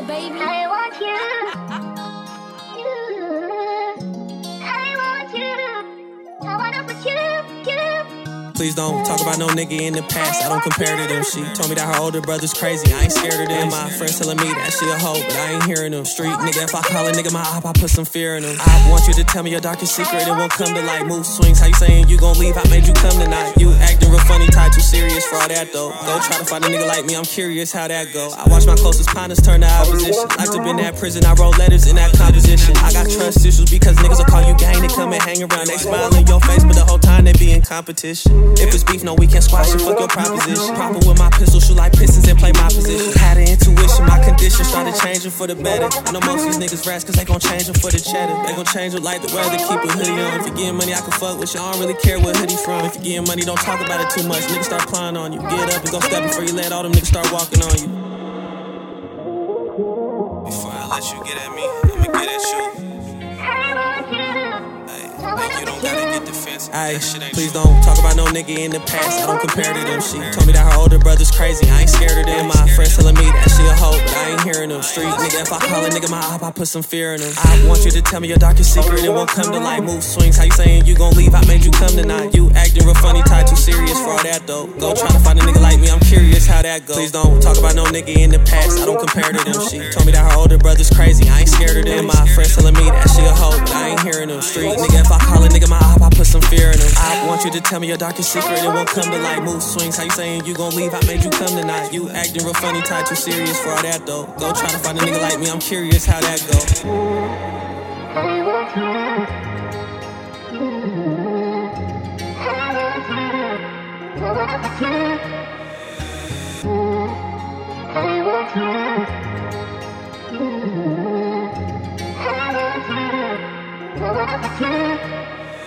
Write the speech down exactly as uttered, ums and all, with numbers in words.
go, baby. I want you. I want you. I wanna put you, you. Please don't talk about no nigga in the past. I don't compare to them. She told me that her older brother's crazy. I ain't scared of them. My friends telling me that she a hoe, but I ain't hearing them. Street nigga, if I call a nigga my op, I put some fear in him. I want you to tell me your darkest secret. It won't come to light. Move swings. How you saying you gon' leave? I made you come tonight. You acting real funny, tied too serious for all that though. Go try to find a nigga like me. I'm curious how that go. I watch my closest partners turn to opposition. Like to been in that prison. I wrote letters in that composition. I got trust issues because niggas will call you gang. They come and hang around. They smile in your face, but the whole time they be in competition. If it's beef, no, we can't squash it. Fuck your proposition. Proper with my pistol, shoot like pistons and play my position. Had an intuition, my condition started changing for the better. I know most of these niggas rats cause they gon' change them for the cheddar. They gon' change it like the weather, keep a hoodie on. If you getting money, I can fuck with you. I don't really care what hoodie from. If you getting money, don't talk about it too much. Niggas start plying on you. Get up and go step before you let all them niggas start walking on you. Before I let you get at me, I'ma get at you. Hey, you don't gotta get defensive. Ay, please don't talk about no nigga in the past. I don't compare to them. She told me that her older brother's crazy. I ain't scared of them. My friends telling me that she a hoe, but I ain't hearing them. Street nigga, if I call a nigga my op, I put some fear in him. I want you to tell me your darkest secret. It won't come to light. Move swings. How you saying you gon' leave? I made you come tonight. You acting real funny, tied too serious for all that though. Go try to find a nigga like me. I'm curious how that go. Please don't talk about no nigga in the past. I don't compare to them. She told me that her older brother's crazy. I ain't scared of them. My friends telling me that she a hoe, but I ain't hearing them. Street nigga, if I call a nigga my op, I put some fear in him. I want you to tell me your darkest secret. It won't come to light. Move swings. How you saying you gon' leave? I made you come tonight. You acting real funny, tied too serious for all that though. Go try to find a nigga like me. I'm curious how that go. I want you. I want you. I want you. I want you.